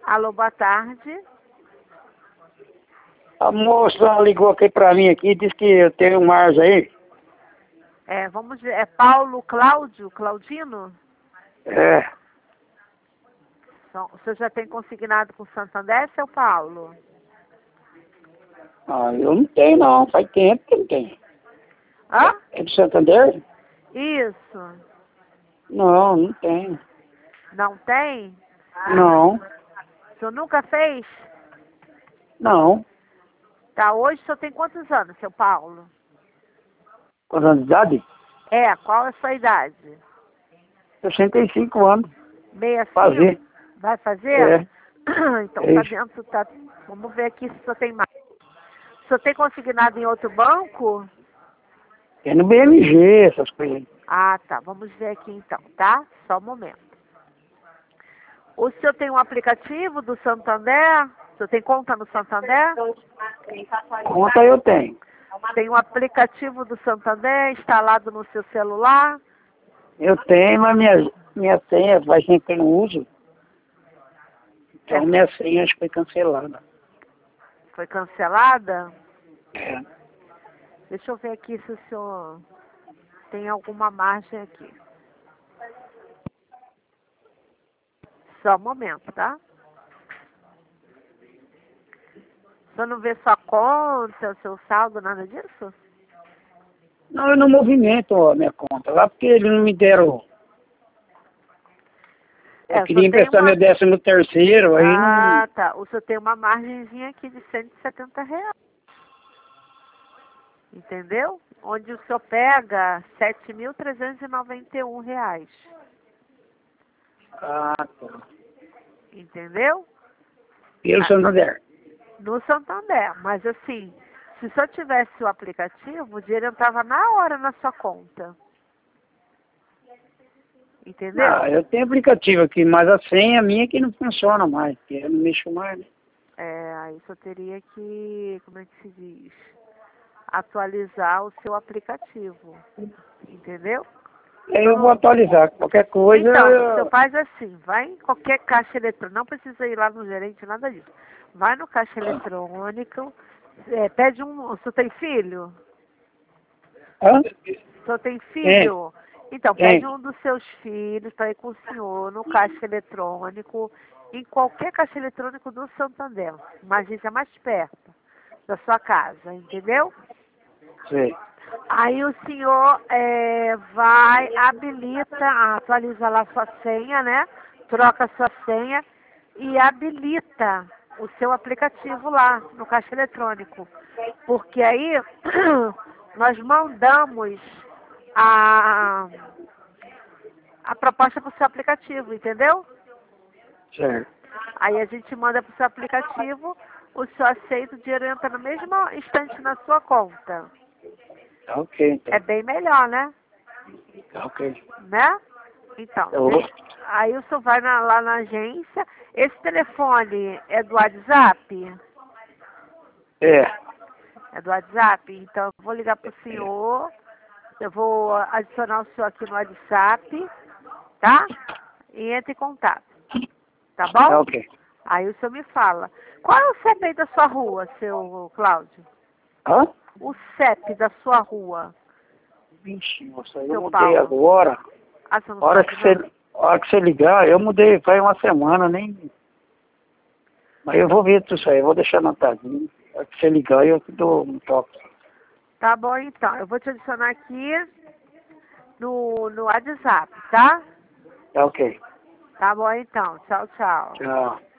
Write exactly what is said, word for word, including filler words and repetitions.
Alô, boa tarde. A moça ligou aqui pra mim aqui, disse que eu tenho um Mars aí. É, vamos ver, é Paulo Cláudio, Claudino? É. Então, o senhor já tem consignado com o Santander, seu Paulo? Ah, eu não tenho não, faz tempo que não tem. Hã? É do Santander? Isso. Não, não tenho. Não tem? Não, O senhor nunca fez? não. Tá, hoje o senhor tem quantos anos, seu Paulo? Quantos anos de idade? É, qual é a sua idade? sessenta e cinco anos. sessenta e cinco? Fazer. Vai fazer? É. Então É tá isso. dentro, tá... Vamos ver aqui se o senhor tem mais. O senhor tem consignado em outro banco? É no B M G, essas coisas aí. Ah, tá. Vamos ver aqui então, tá? Só um momento. O senhor tem um aplicativo do Santander? O senhor tem conta no Santander? Conta eu tenho. Tem um aplicativo do Santander instalado no seu celular? Eu tenho, mas minha, minha senha faz tempo que eu não uso. Então É. minha senha acho que foi cancelada. Foi cancelada? É. Deixa eu ver aqui se o senhor tem alguma margem aqui. Só um momento, tá? O senhor não vê sua conta, seu saldo, nada disso? Não, eu não movimento a minha conta lá porque eles não me deram. É, Eu o queria senhor tem emprestar uma... meu décimo terceiro, aí não. Ah, tá. O senhor tem uma margenzinha aqui de cento e setenta reais. Entendeu? Onde o senhor pega sete mil trezentos e noventa e um reais. Ah, tá. Entendeu? Pelo Ah, Santander. no Santander. Mas assim, se só tivesse o aplicativo, o dinheiro entrava na hora na sua conta. Entendeu? Ah, eu tenho aplicativo aqui, mas a senha minha que não funciona mais, porque eu não mexo mais, né? É, aí só teria que, como é que se diz? Atualizar o seu aplicativo. Entendeu? Aí eu vou atualizar. Qualquer coisa. Então, o senhor Eu... faz assim, vai em qualquer caixa eletrônica, não precisa ir lá no gerente, nada disso. Vai no caixa eletrônico, é, pede um, o senhor tem filho? Hã? O senhor tem Tem, filho? Então, tem. pede um dos seus filhos para ir com o senhor no caixa eletrônico, em qualquer caixa eletrônico do Santander, uma agência mais perto da sua casa, entendeu? Sei. Aí o senhor é, vai, habilita, atualiza lá sua senha, né? Troca a sua senha e habilita o seu aplicativo lá no caixa eletrônico. Porque aí nós mandamos a, a proposta para o seu aplicativo, entendeu? Certo. Aí a gente manda para o seu aplicativo, o senhor aceita, o dinheiro entra no mesmo instante na sua conta. Tá ok, então. É bem melhor, né? Tá ok. Né? Então, Eu vou. deixa- aí o senhor vai na- lá na agência. Esse telefone é do WhatsApp? É. É do WhatsApp? Então, eu vou ligar pro senhor. Eu vou adicionar o senhor aqui no WhatsApp, tá? E entre em contato, tá Tá bom? ok. Aí o senhor me fala. Qual é o C E P aí da sua rua, seu Cláudio? Hã? O C E P da sua rua, Vixe, moça, eu seu mudei Paulo. agora. Ah, você não A hora sabe, que não? você, a hora que você ligar, eu mudei faz uma semana, nem. Mas eu vou ver tudo isso aí, eu vou deixar anotadinho. A hora que você ligar, eu te dou um toque. Tá bom, então. Eu vou te adicionar aqui no, no WhatsApp, tá? Tá ok. Tá bom, então. Tchau, tchau. Tchau.